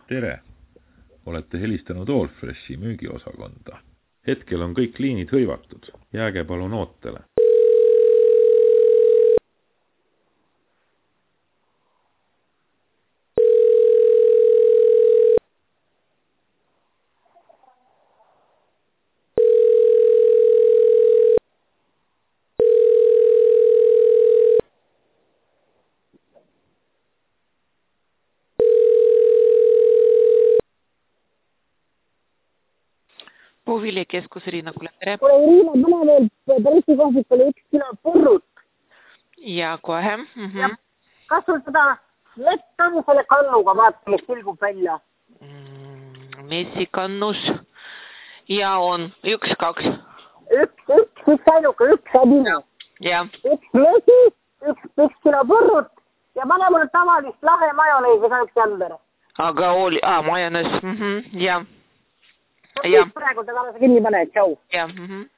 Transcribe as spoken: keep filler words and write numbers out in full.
Tere! Olete helistanud Allfreshi müügiosakonda. Hetkel on kõik liinid hõivatud. Jääge palun ootele. Puuviljekeskus Riina Kule, tere. Kuule Riina, pane veel pressikohvikule üks kilo purrut. Ja kohe. Mm-hmm. Ja kas sul seda lett on selle kannuga, vaata, mis silgub välja? Mm, messikannus. Ja on. Üks, kaks. Üks, üks, üks ainuke, üks adine. Ja. Üks mesi, üks, üks kilo purrut ja pane mulle tavalist lahe majoneesi ka üks ämber. Aga oli, aa, majonees. Mm-hmm. Ja. Ja. Praegu ta kanna sa kinni pane, tšau. Ja. Mm-hmm.